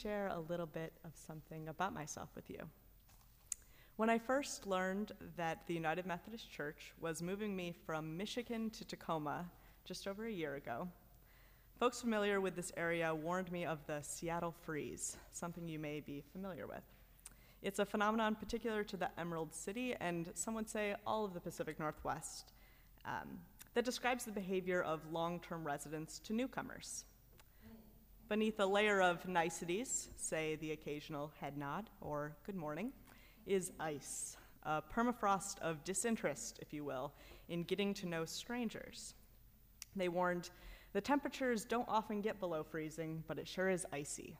share a little bit of something about myself with you. When I first learned that the United Methodist Church was moving me from Michigan to Tacoma just over a year ago, folks familiar with this area warned me of the Seattle freeze, something you may be familiar with. It's a phenomenon particular to the Emerald City and some would say all of the Pacific Northwest that describes the behavior of long-term residents to newcomers. Beneath a layer of niceties, say the occasional head nod or good morning, is ice, a permafrost of disinterest, if you will, in getting to know strangers. They warned, the temperatures don't often get below freezing, but it sure is icy.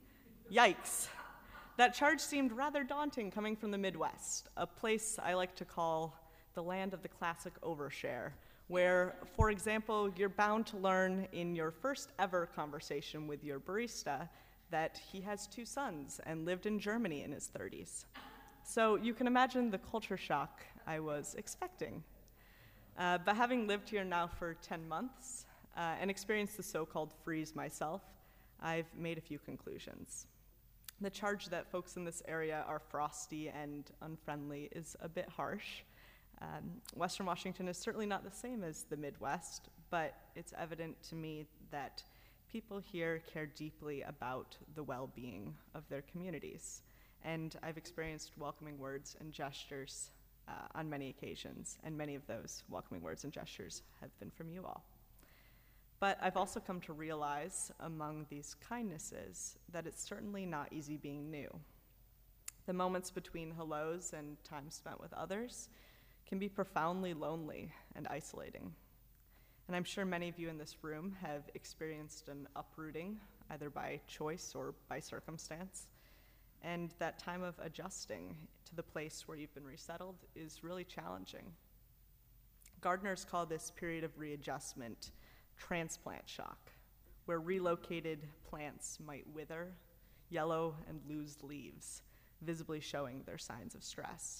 Yikes. That charge seemed rather daunting coming from the Midwest, a place I like to call the land of the classic overshare, where, for example, you're bound to learn in your first ever conversation with your barista that he has 2 sons and lived in Germany in his 30s. So you can imagine the culture shock I was expecting. But having lived here now for 10 months and experienced the so-called freeze myself, I've made a few conclusions. The charge that folks in this area are frosty and unfriendly is a bit harsh. Western Washington is certainly not the same as the Midwest, but it's evident to me that people here care deeply about the well-being of their communities. And I've experienced welcoming words and gestures on many occasions, and many of those welcoming words and gestures have been from you all. But I've also come to realize among these kindnesses that it's certainly not easy being new. The moments between hellos and time spent with others can be profoundly lonely and isolating. And I'm sure many of you in this room have experienced an uprooting, either by choice or by circumstance. And that time of adjusting to the place where you've been resettled is really challenging. Gardeners call this period of readjustment transplant shock, where relocated plants might wither, yellow, and lose leaves, visibly showing their signs of stress.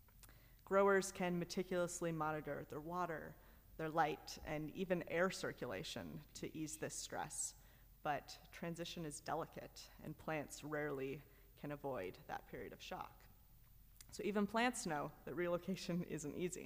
Growers can meticulously monitor their water, their light, and even air circulation to ease this stress, but transition is delicate, and plants rarely can avoid that period of shock. So even plants know that relocation isn't easy.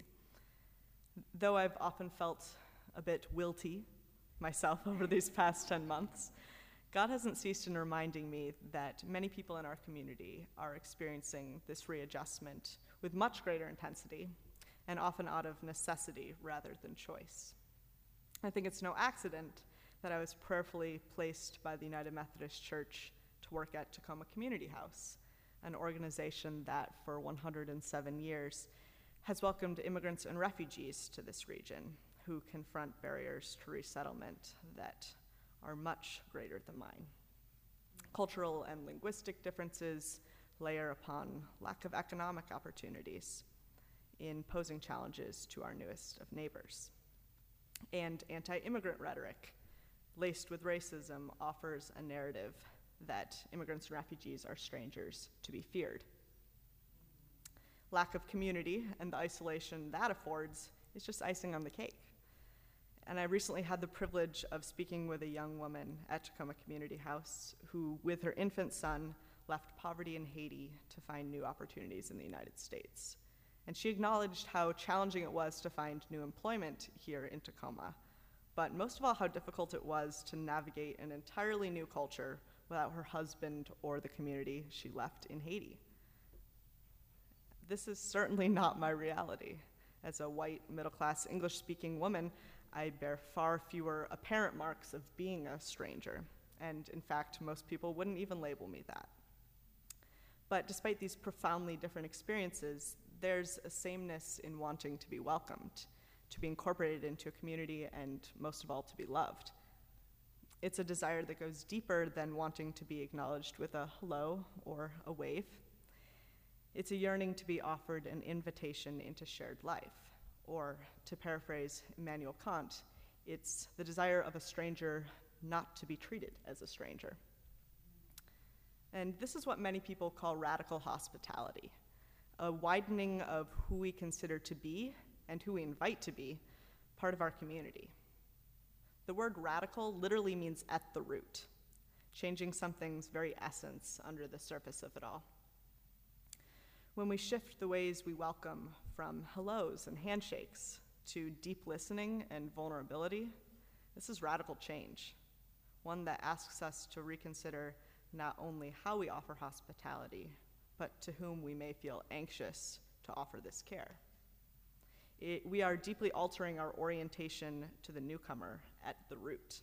Though I've often felt a bit wilty myself over these past 10 months, God hasn't ceased in reminding me that many people in our community are experiencing this readjustment with much greater intensity and often out of necessity rather than choice. I think it's no accident that I was prayerfully placed by the United Methodist Church to work at Tacoma Community House, an organization that for 107 years has welcomed immigrants and refugees to this region who confront barriers to resettlement that are much greater than mine. Cultural and linguistic differences layer upon lack of economic opportunities in posing challenges to our newest of neighbors. And anti-immigrant rhetoric, laced with racism, offers a narrative that immigrants and refugees are strangers to be feared. Lack of community and the isolation that affords is just icing on the cake. And I recently had the privilege of speaking with a young woman at Tacoma Community House who, with her infant son, left poverty in Haiti to find new opportunities in the United States. And she acknowledged how challenging it was to find new employment here in Tacoma, but most of all how difficult it was to navigate an entirely new culture without her husband or the community she left in Haiti. This is certainly not my reality. As a white, middle-class, English-speaking woman, I bear far fewer apparent marks of being a stranger, and in fact, most people wouldn't even label me that. But despite these profoundly different experiences, there's a sameness in wanting to be welcomed, to be incorporated into a community, and most of all, to be loved. It's a desire that goes deeper than wanting to be acknowledged with a hello or a wave. It's a yearning to be offered an invitation into shared life, or to paraphrase Immanuel Kant, it's the desire of a stranger not to be treated as a stranger. And this is what many people call radical hospitality, a widening of who we consider to be and who we invite to be part of our community. The word radical literally means at the root, changing something's very essence under the surface of it all. When we shift the ways we welcome from hellos and handshakes to deep listening and vulnerability, this is radical change, one that asks us to reconsider not only how we offer hospitality, but to whom we may feel anxious to offer this care. We are deeply altering our orientation to the newcomer at the root.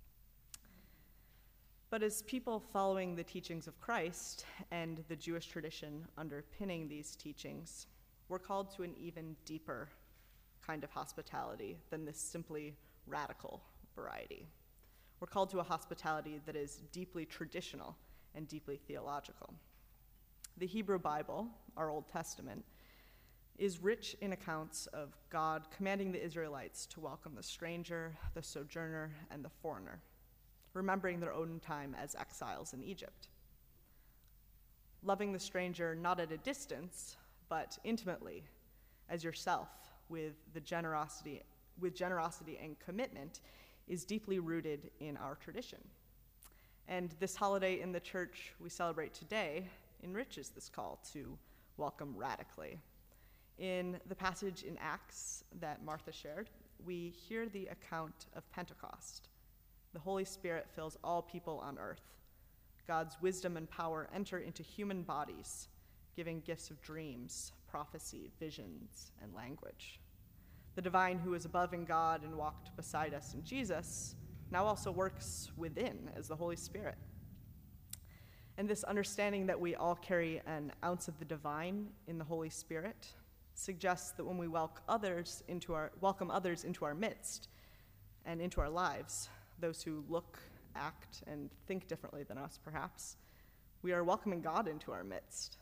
But as people following the teachings of Christ and the Jewish tradition underpinning these teachings, we're called to an even deeper kind of hospitality than this simply radical variety. We're called to a hospitality that is deeply traditional and deeply theological. The Hebrew Bible, our Old Testament, is rich in accounts of God commanding the Israelites to welcome the stranger, the sojourner, and the foreigner, remembering their own time as exiles in Egypt. Loving the stranger not at a distance, but intimately, as yourself, with generosity and commitment, is deeply rooted in our tradition. And this holiday in the church we celebrate today enriches this call to welcome radically. In the passage in Acts that Martha shared, we hear the account of Pentecost. The Holy Spirit fills all people on earth. God's wisdom and power enter into human bodies, giving gifts of dreams, prophecy, visions, and language. The divine who is above in God and walked beside us in Jesus now also works within as the Holy Spirit. And this understanding that we all carry an ounce of the divine in the Holy Spirit suggests that when we welcome others into our midst and into our lives, those who look, act, and think differently than us, perhaps, we are welcoming God into our midst.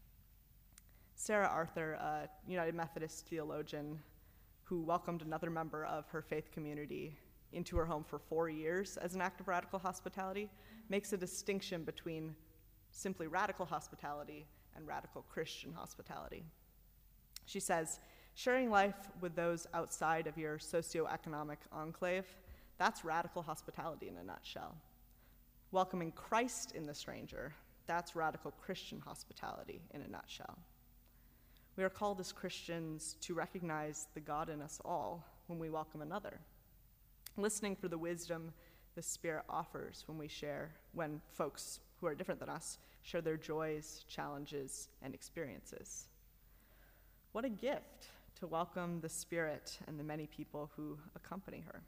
Sarah Arthur, a United Methodist theologian who welcomed another member of her faith community into her home for 4 years as an act of radical hospitality, makes a distinction between simply radical hospitality and radical Christian hospitality. She says, sharing life with those outside of your socioeconomic enclave, that's radical hospitality in a nutshell. Welcoming Christ in the stranger, that's radical Christian hospitality in a nutshell. We are called as Christians to recognize the God in us all when we welcome another, listening for the wisdom the Spirit offers when folks who are different than us share their joys, challenges, and experiences. What a gift to welcome the Spirit and the many people who accompany her.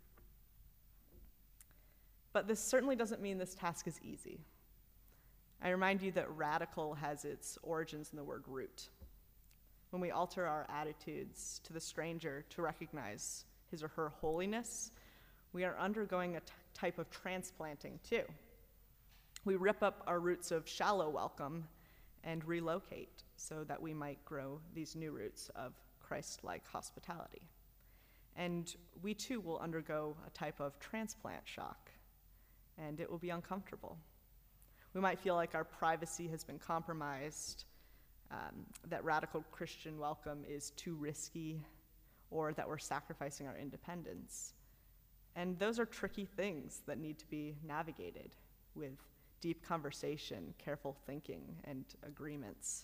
But this certainly doesn't mean this task is easy. I remind you that radical has its origins in the word root. When we alter our attitudes to the stranger to recognize his or her holiness, we are undergoing a type of transplanting too. We rip up our roots of shallow welcome and relocate so that we might grow these new roots of Christ-like hospitality. And we too will undergo a type of transplant shock, and it will be uncomfortable. We might feel like our privacy has been compromised, that radical Christian welcome is too risky, or that we're sacrificing our independence. And those are tricky things that need to be navigated with deep conversation, careful thinking, and agreements.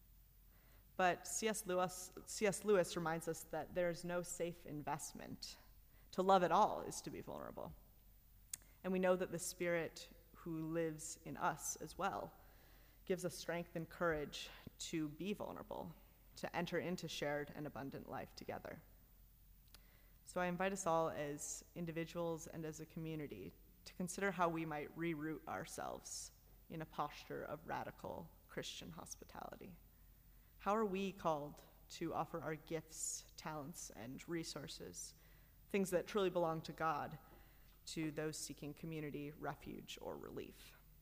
But C.S. Lewis reminds us that there is no safe investment. To love at all is to be vulnerable. And we know that the Spirit who lives in us as well gives us strength and courage to be vulnerable, to enter into shared and abundant life together. So I invite us all as individuals and as a community to consider how we might reroot ourselves in a posture of radical Christian hospitality. How are we called to offer our gifts, talents, and resources, things that truly belong to God, to those seeking community, refuge, or relief?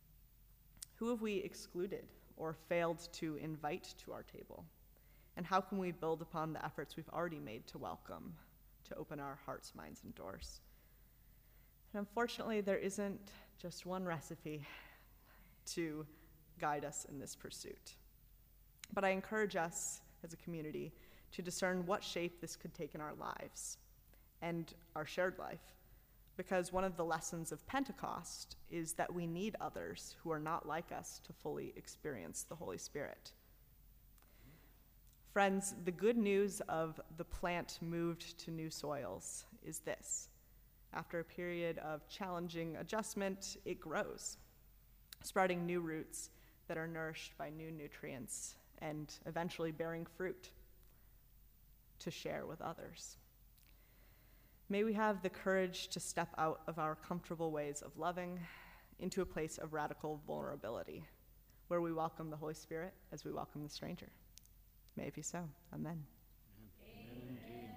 Who have we excluded or failed to invite to our table? And how can we build upon the efforts we've already made to welcome, to open our hearts, minds, and doors? And unfortunately, there isn't just one recipe to guide us in this pursuit. But I encourage us as a community to discern what shape this could take in our lives and our shared life, because one of the lessons of Pentecost is that we need others who are not like us to fully experience the Holy Spirit. Friends, the good news of the plant moved to new soils is this. After a period of challenging adjustment, it grows, sprouting new roots that are nourished by new nutrients and eventually bearing fruit to share with others. May we have the courage to step out of our comfortable ways of loving into a place of radical vulnerability, where we welcome the Holy Spirit as we welcome the stranger. May it be so. Amen. Amen.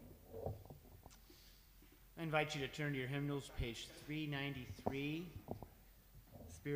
I invite you to turn to your hymnals, page 393.